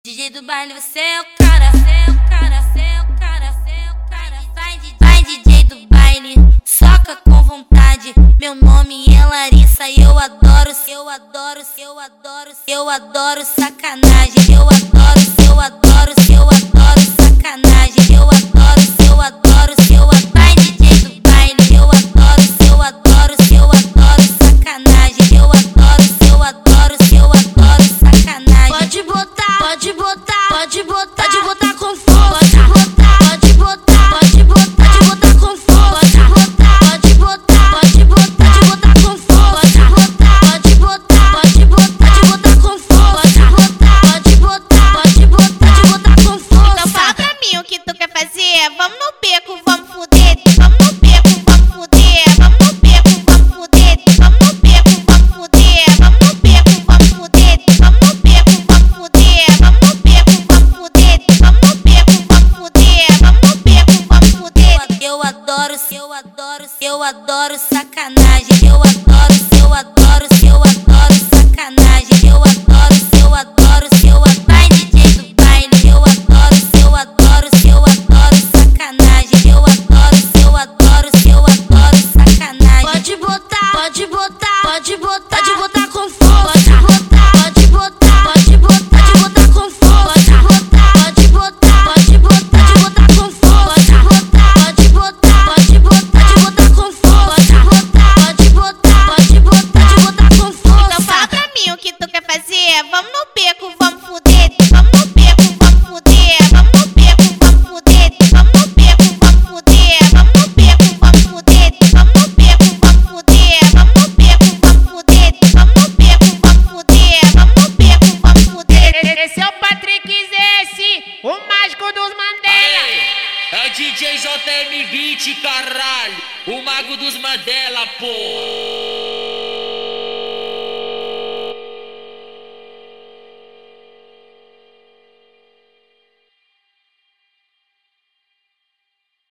DJ do baile, você é o cara, você é o cara, você é o cara, você é o cara. Vai DJ do baile, soca com vontade. Meu nome é Larissa e eu adoro, eu adoro, eu adoro, eu adoro sacanagem. Eu adoro, eu adoro, eu adoro sacanagem. Eu adoro, eu adoro, eu adoro. Vai DJ do baile, eu adoro, eu adoro, eu adoro sacanagem. Eu adoro, eu adoro, eu adoro sacanagem. Pode botar, pode botar, pode botar, pode botar com força. Pode botar, pode botar, pode botar com força. Pode botar, pode botar, pode botar com força. Pode botar, pode botar, pode botar com força. Pode botar, pode botar, pode botar com força. Então fala pra mim o que tu quer fazer. Vamos no beco, vamos fuder. Vamos no beco, vamos fuder. Vamos no beco, vamos fuder. Vamos no beco, vamos fuder. Vamos no beco, vamos fuder. Vamos no beco, vamos fuder. Vamos no beco, vamos fuder. Vamos no beco, vamos fuder. Vamos no beco, vamos fuder. Eu adoro, eu adoro, eu adoro sacanagem. Eu adoro, eu adoro, eu adoro sacanagem. Eu adoro, eu adoro, eu adoro. Vai DJ do baile, eu adoro, eu adoro, eu adoro sacanagem. Eu adoro, eu adoro, eu adoro sacanagem. Pode botar, pode botar, pode botar, pode botar com força. Pode botar, pode botar, pode botar com força. Pode botar, pode botar, pode botar com força. Pode botar, pode botar, pode botar com força. Pode botar, pode botar, pode botar com força. Então fala pra mim o que tu quer fazer. Vamos no beco, vamos fuder. Vamos no beco, vamos fuder. Vamos no beco, vamos fuder. Vamos no beco, vamos fuder. Vamos no beco, vamos fuder. Vamos no beco, vamos fuder. Vamos no beco, vamos fuder. Vamos no beco, vamos fuder. Vamos no beco, vamos fuder. Esse é o Patrick Zesse, o mágico dos Mandela. É o DJ JM20, caralho, o mago dos Mandela, pô.